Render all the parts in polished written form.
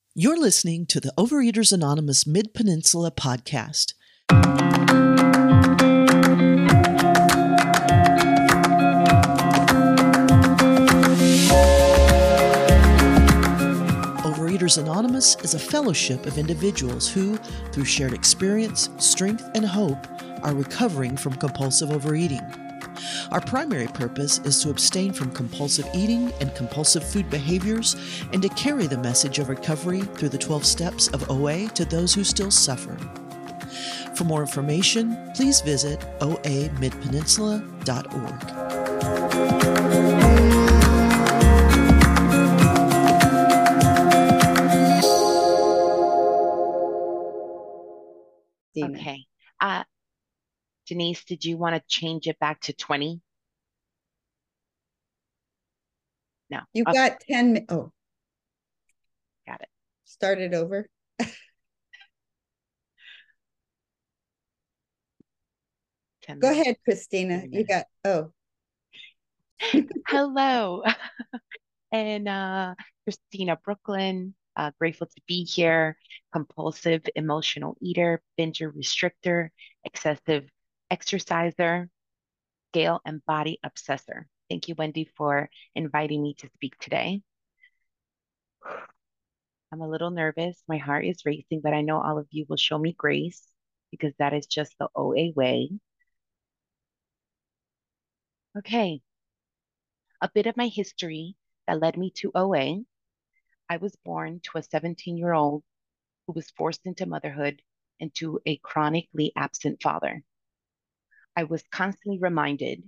You're listening to the Overeaters Anonymous Mid-Peninsula podcast. Overeaters Anonymous is a fellowship of individuals who, through shared experience, strength, and hope, are recovering from compulsive overeating. Our primary purpose is to abstain from compulsive eating and compulsive food behaviors and to carry the message of recovery through the 12 steps of OA to those who still suffer. For more information, please visit oamidpeninsula.org. Okay. Denise, did you want to change it back to 20? No. You got 10 minutes. Oh, got it. Start it over. 10 Go minutes. ahead, Christina. You got, Hello. And Christina Brooklyn, grateful to be here. Compulsive emotional eater, binger restrictor, excessive exerciser, scale and body obsessor. Thank you, Wendy, for inviting me to speak today. I'm a little nervous. My heart is racing, but I know all of you will show me grace because that is just the OA way. Okay. A bit of my history that led me to OA. I was born to a 17-year-old who was forced into motherhood and to a chronically absent father. I was constantly reminded,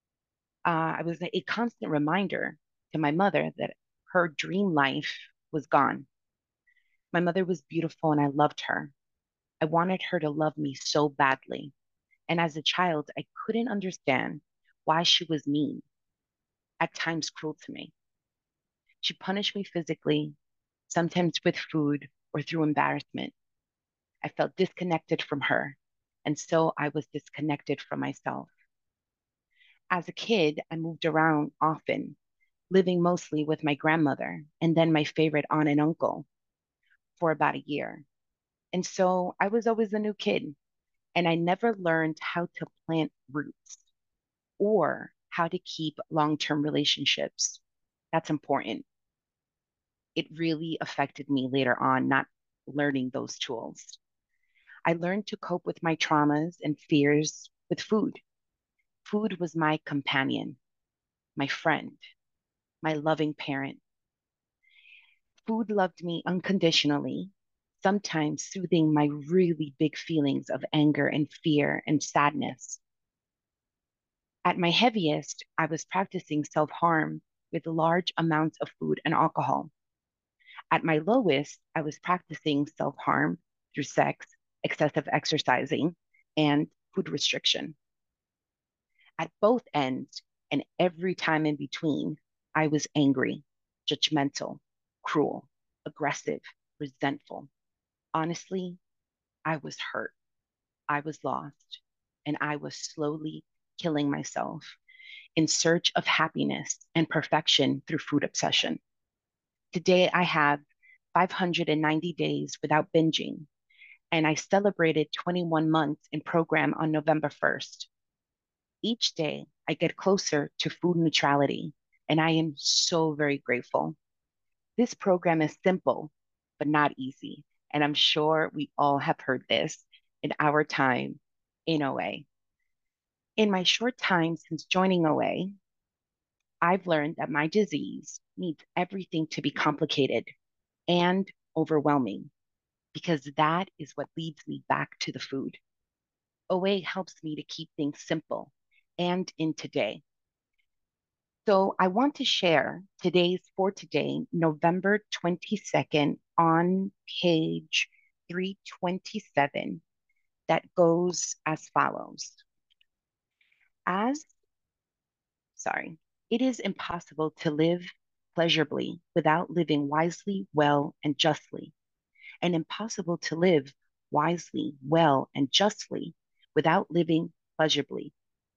I was a constant reminder to my mother that her dream life was gone. My mother was beautiful and I loved her. I wanted her to love me so badly. And as a child, I couldn't understand why she was mean, at times cruel to me. She punished me physically, sometimes with food or through embarrassment. I felt disconnected from her, and so I was disconnected from myself. As a kid, I moved around often, living mostly with my grandmother and then my favorite aunt and uncle for about a year. And so I was always a new kid, and I never learned how to plant roots or how to keep long term relationships. That's important. It really affected me later on, not learning those tools. I learned to cope with my traumas and fears with food. Food was my companion, my friend, my loving parent. Food loved me unconditionally, sometimes soothing my really big feelings of anger and fear and sadness. At my heaviest, I was practicing self harm with large amounts of food and alcohol. At my lowest, I was practicing self harm through sex, excessive exercising, and food restriction. At both ends and every time in between, I was angry, judgmental, cruel, aggressive, resentful. Honestly, I was hurt. I was lost, and I was slowly killing myself in search of happiness and perfection through food obsession. Today, I have 590 days without binging, and I celebrated 21 months in program on November 1st. Each day, I get closer to food neutrality, and I am so very grateful. This program is simple, but not easy, and I'm sure we all have heard this in our time in OA. In my short time since joining OA, I've learned that my disease needs everything to be complicated and overwhelming because that is what leads me back to the food. OA helps me to keep things simple and in today. So I want to share for today, November 22nd, on page 327, that goes as follows. As, sorry, it is impossible to live pleasurably without living wisely, well, and justly, and impossible to live wisely, well, and justly without living pleasurably.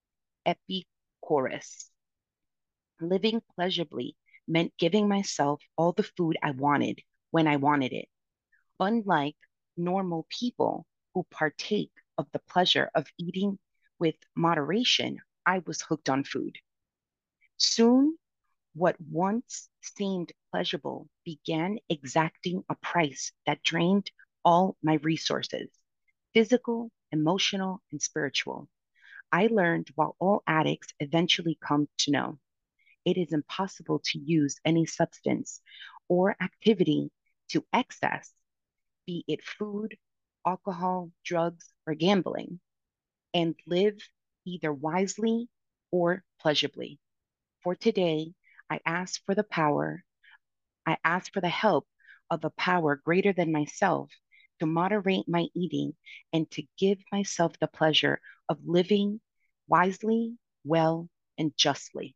Epicurus. Living pleasurably meant giving myself all the food I wanted when I wanted it. Unlike normal people who partake of the pleasure of eating with moderation, I was hooked on food. Soon, what once seemed pleasurable began exacting a price that drained all my resources, physical, emotional, and spiritual. I learned while all addicts eventually come to know it is impossible to use any substance or activity to excess, be it food, alcohol, drugs, or gambling, and live either wisely or pleasurably. For today, I ask for the power, I ask for the help of a power greater than myself to moderate my eating and to give myself the pleasure of living wisely, well, and justly.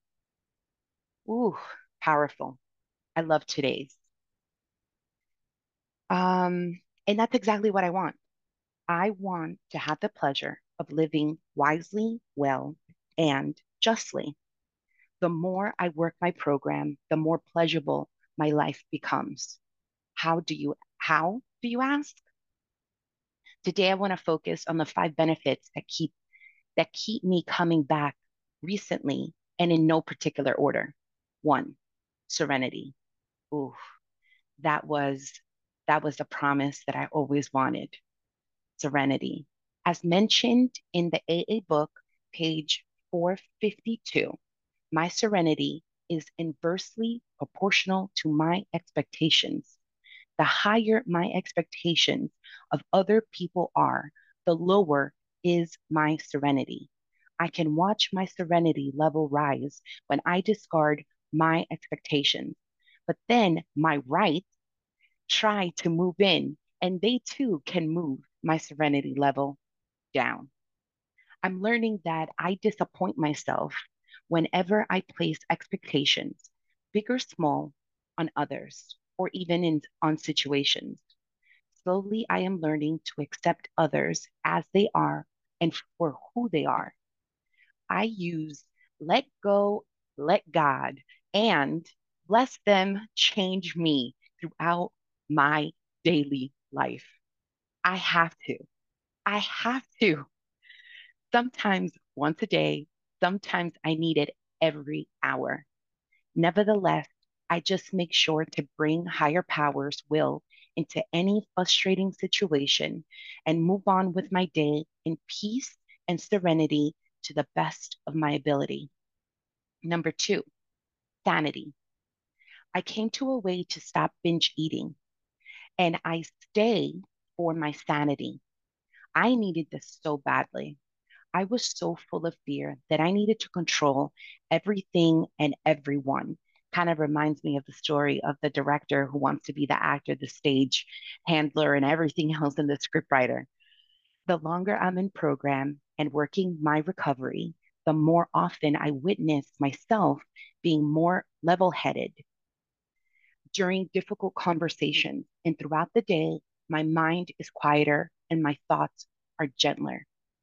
Ooh, powerful. I love today's. And that's exactly what I want. I want to have the pleasure of living wisely, well, and justly. The more I work my program, the more pleasurable my life becomes. How do you ask? Today I want to focus on the five benefits that keep me coming back recently and in no particular order. One, serenity. Ooh, that was that was the promise that I always wanted. Serenity. As mentioned in the AA book, page 452, my serenity is inversely proportional to my expectations. The higher my expectations of other people are, the lower is my serenity. I can watch my serenity level rise when I discard my expectations. But then my right try to move in, and they too can move my serenity level down. I'm learning that I disappoint myself whenever I place expectations, big or small, on others or even on situations. Slowly, I am learning to accept others as they are and for who they are. I use let go, let God, and bless them, change me throughout my daily life. I have to. I have to. Sometimes once a day, sometimes I need it every hour. Nevertheless, I just make sure to bring higher powers' will into any frustrating situation and move on with my day in peace and serenity to the best of my ability. Number two, sanity. I came to a way to stop binge eating and I stay for my sanity. I needed this so badly. I was so full of fear that I needed to control everything and everyone. Kind of reminds me of the story of the director who wants to be the actor, the stage handler, and everything else in the scriptwriter. The longer I'm in program and working my recovery, the more often I witness myself being more level headed during difficult conversations. And throughout the day, my mind is quieter and my thoughts are gentler.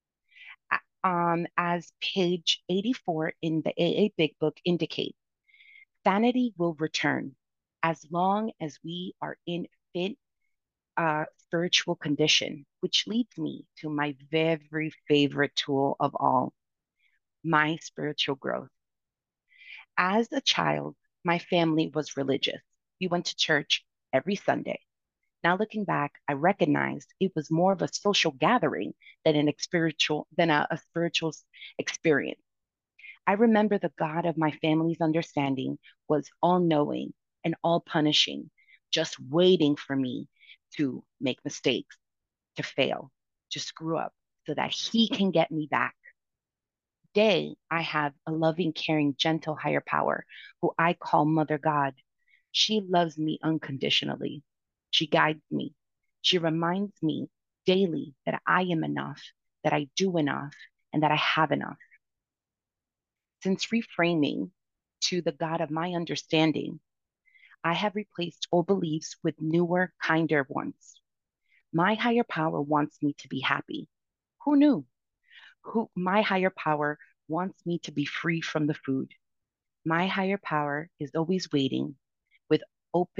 As page 84 in the AA Big Book indicates, sanity will return as long as we are in fit spiritual condition, which leads me to my very favorite tool of all, my spiritual growth. As a child, my family was religious. We went to church every Sunday. Now looking back, I recognized it was more of a social gathering than a spiritual experience. I remember the God of my family's understanding was all knowing and all punishing, just waiting for me to make mistakes, to fail, to screw up, so that He can get me back. Today, I have a loving, caring, gentle higher power who I call Mother God. She loves me unconditionally. She guides me. She reminds me daily that I am enough, that I do enough, and that I have enough. Since reframing to the God of my understanding, I have replaced old beliefs with newer, kinder ones. My higher power wants me to be happy. Who knew? My higher power wants me to be free from the food. My higher power is always waiting with open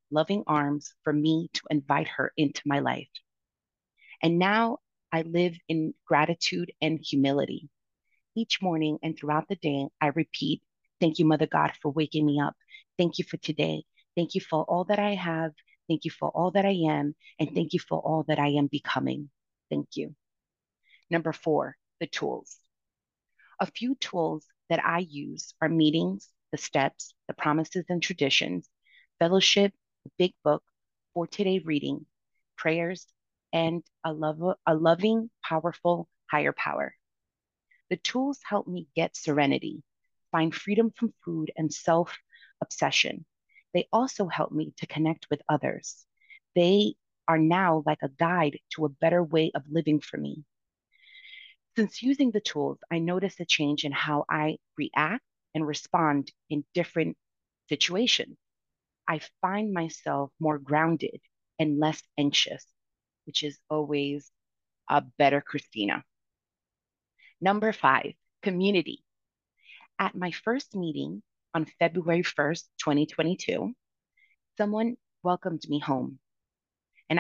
loving arms for me to invite her into my life. And now I live in gratitude and humility. Each morning and throughout the day, I repeat, thank you, Mother God, for waking me up. Thank you for today. Thank you for all that I have. Thank you for all that I am. And thank you for all that I am becoming. Thank you. Number 4, the tools. A few tools that I use are meetings, the steps, the promises and traditions, fellowship, the big book, for today reading, prayers, and a loving, powerful higher power. The tools help me get serenity, find freedom from food and self obsession. They also help me to connect with others. They are now like a guide to a better way of living for me. Since using the tools, I notice a change in how I react and respond in different situations. I find myself more grounded and less anxious, which is always a better Christina. Number 5, community. At my first meeting on February 1st, 2022, someone welcomed me home, and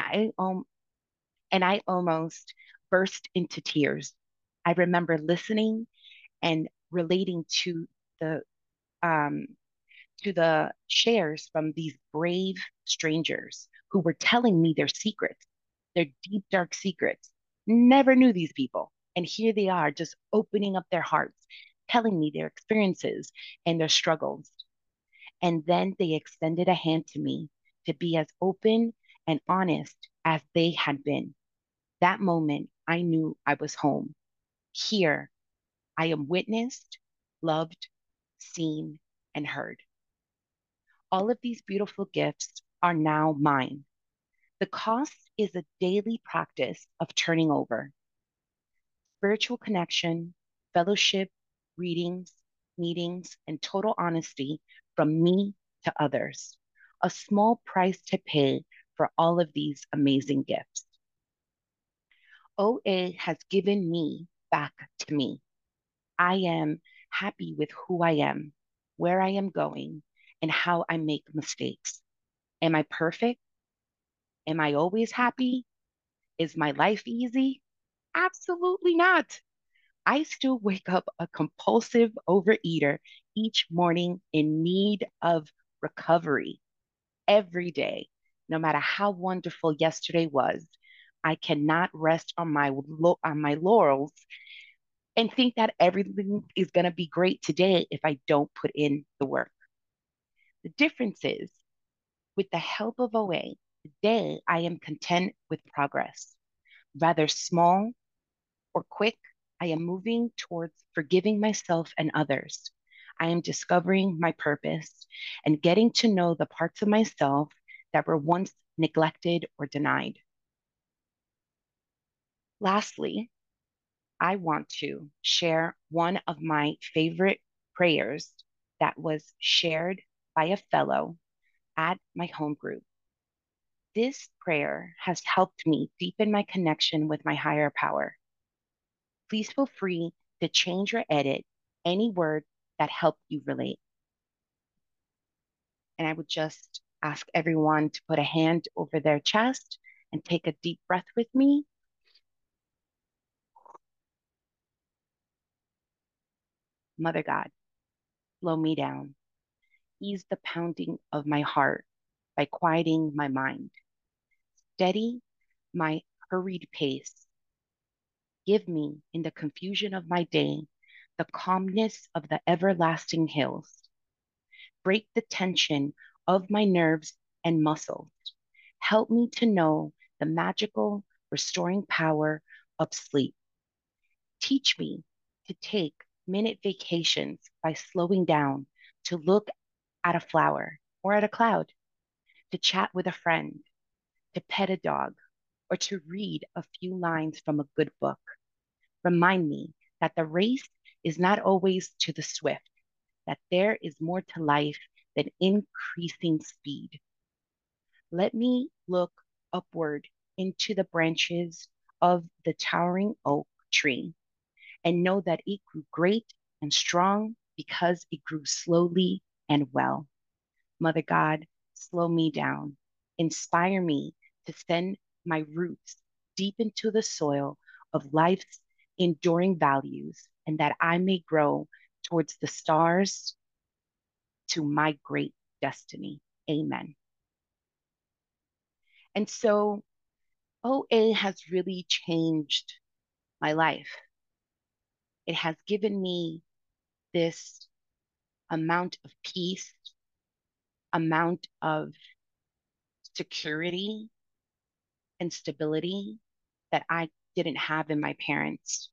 I almost burst into tears. I remember listening and relating the um, to the shares from these brave strangers who were telling me their secrets, their deep, dark secrets. Never knew these people. And here they are just opening up their hearts, telling me their experiences and their struggles. And then they extended a hand to me to be as open and honest as they had been. That moment, I knew I was home. Here, I am witnessed, loved, seen, and heard. All of these beautiful gifts are now mine. The cost is a daily practice of turning over spiritual connection, fellowship, readings, meetings, and total honesty from me to others. A small price to pay for all of these amazing gifts. OA has given me back to me. I am happy with who I am, where I am going, and how I make mistakes. Am I perfect? Am I always happy? Is my life easy? Absolutely not. I still wake up a compulsive overeater each morning in need of recovery every day. No matter how wonderful yesterday was, I cannot rest on on my laurels and think that everything is going to be great today if I don't put in the work. The difference is, with the help of OA, today I am content with progress. Rather small or quick, I am moving towards forgiving myself and others. I am discovering my purpose and getting to know the parts of myself that were once neglected or denied. Lastly, I want to share one of my favorite prayers that was shared by a fellow at my home group. This prayer has helped me deepen my connection with my higher power. Please feel free to change or edit any word that helped you relate. And I would just ask everyone to put a hand over their chest and take a deep breath with me. Mother God, slow me down. Ease the pounding of my heart by quieting my mind. Steady my hurried pace. Give me, in the confusion of my day, the calmness of the everlasting hills. Break the tension of my nerves and muscles. Help me to know the magical, restoring power of sleep. Teach me to take minute vacations by slowing down to look at a flower or at a cloud, to chat with a friend, to pet a dog, or to read a few lines from a good book. Remind me that the race is not always to the swift, that there is more to life than increasing speed. Let me look upward into the branches of the towering oak tree and know that it grew great and strong because it grew slowly and well. Mother God, slow me down, inspire me to send my roots deep into the soil of life's enduring values, and that I may grow towards the stars to my great destiny. Amen. And so OA has really changed my life. It has given me this amount of peace, amount of security and stability that I didn't have in my parents.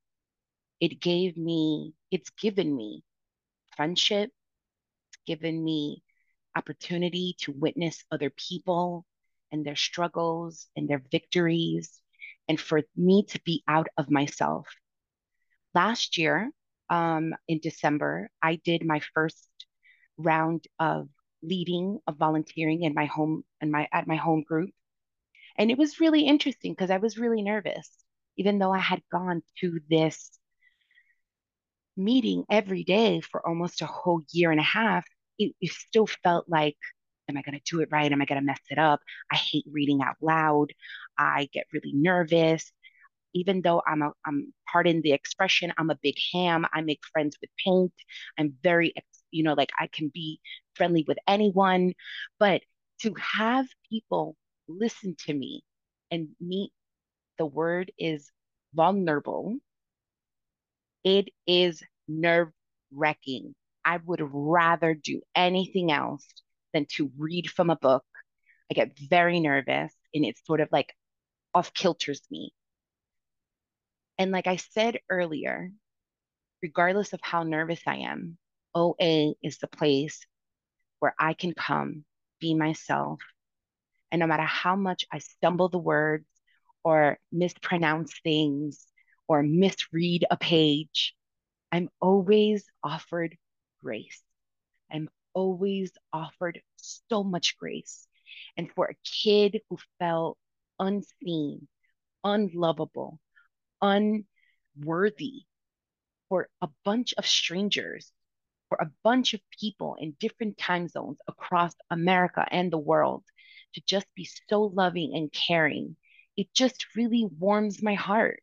It's given me friendship, it's given me opportunity to witness other people and their struggles and their victories, and for me to be out of myself. Last year, in December, I did my first round of leading of volunteering in my home and my at my home group. And it was really interesting because I was really nervous, even though I had gone to this meeting every day for almost a whole year and a half. It still felt like, am I going to do it right? Am I going to mess it up? I hate reading out loud. I get really nervous. Even though I'm pardon the expression, I'm a big ham. I make friends with paint. I'm very, like I can be friendly with anyone. But to have people listen to me and meet, the word is vulnerable. It is nerve wracking. I would rather do anything else than to read from a book. I get very nervous and it sort of like off kilters me. And like I said earlier, regardless of how nervous I am, OA is the place where I can come, be myself. And no matter how much I stumble the words or mispronounce things or misread a page, I'm always offered grace. I'm always offered so much grace. And for a kid who felt unseen, unlovable, unworthy, for a bunch of strangers, for a bunch of people in different time zones across America and the world to just be so loving and caring, it just really warms my heart.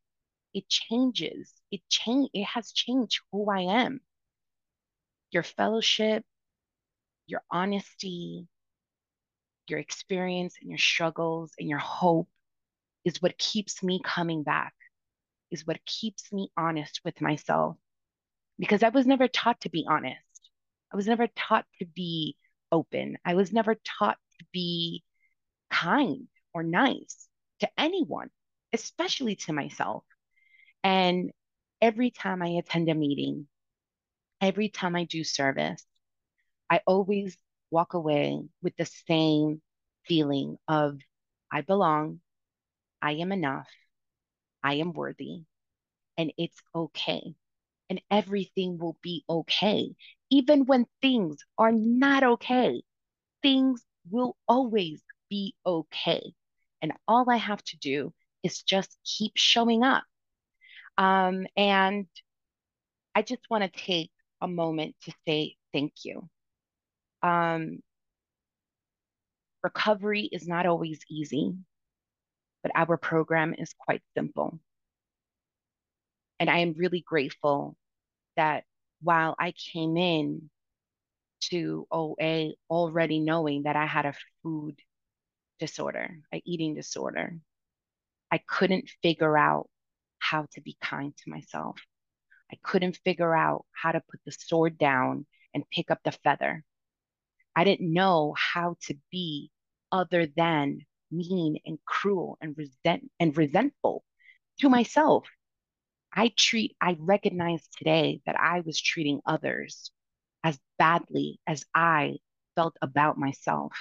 It has changed who I am. Your fellowship, your honesty, your experience and your struggles and your hope is what keeps me coming back, is what keeps me honest with myself. Because I was never taught to be honest. I was never taught to be open. I was never taught to be kind or nice to anyone, especially to myself. And every time I attend a meeting, every time I do service, I always walk away with the same feeling of I belong, I am enough, I am worthy, and it's okay. And everything will be okay. Even when things are not okay, things will always be okay. And all I have to do is just keep showing up. And I just want to take a moment to say thank you. Um, Recovery is not always easy, but our program is quite simple. And I am really grateful that while I came in to OA already knowing that I had a food disorder, an eating disorder, I couldn't figure out how to be kind to myself. I couldn't figure out how to put the sword down and pick up the feather. I didn't know how to be other than mean and cruel and resentful to myself. I recognize today that I was treating others as badly as I felt about myself.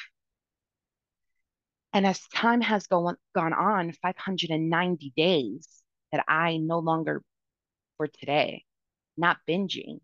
And as time has gone on, 590 days that I no longer for today, not binging,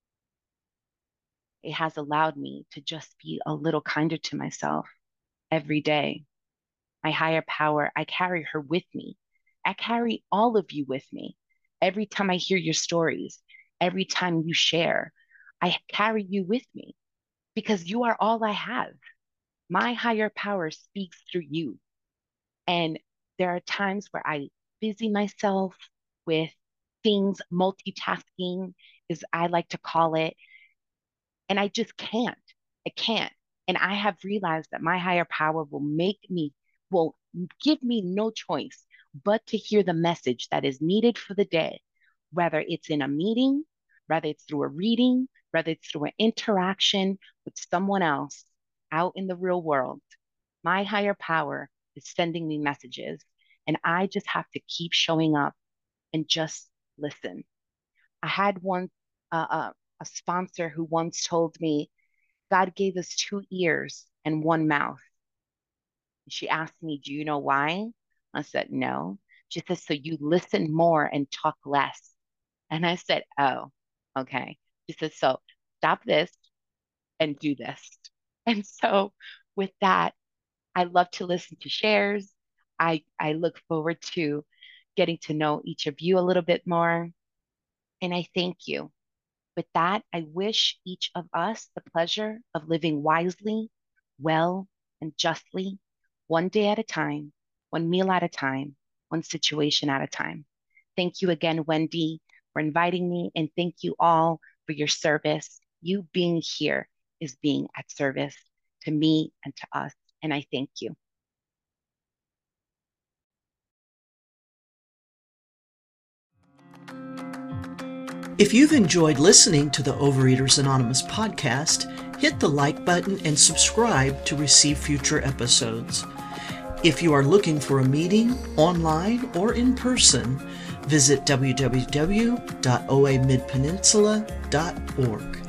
it has allowed me to just be a little kinder to myself every day. My higher power, I carry her with me. I carry all of you with me. Every time I hear your stories, every time you share, I carry you with me because you are all I have. My higher power speaks through you. And there are times where I busy myself with things, multitasking, as I like to call it, and I just can't. I can't. And I have realized that my higher power will give me no choice but to hear the message that is needed for the day, whether it's in a meeting, whether it's through a reading, whether it's through an interaction with someone else out in the real world. My higher power is sending me messages, and I just have to keep showing up and just listen. I had a sponsor who once told me, God gave us 2 ears and one mouth. She asked me, do you know why? I said, no. She said, so you listen more and talk less. And I said, oh, okay. She said, so stop this and do this. And so with that, I love to listen to shares. I look forward to getting to know each of you a little bit more. And I thank you. With that, I wish each of us the pleasure of living wisely, well, and justly, one day at a time, one meal at a time, one situation at a time. Thank you again, Wendy, for inviting me, and thank you all for your service. You being here is being at service to me and to us, and I thank you. If you've enjoyed listening to the Overeaters Anonymous podcast, hit the like button and subscribe to receive future episodes. If you are looking for a meeting, online or in person, visit www.oamidpeninsula.org.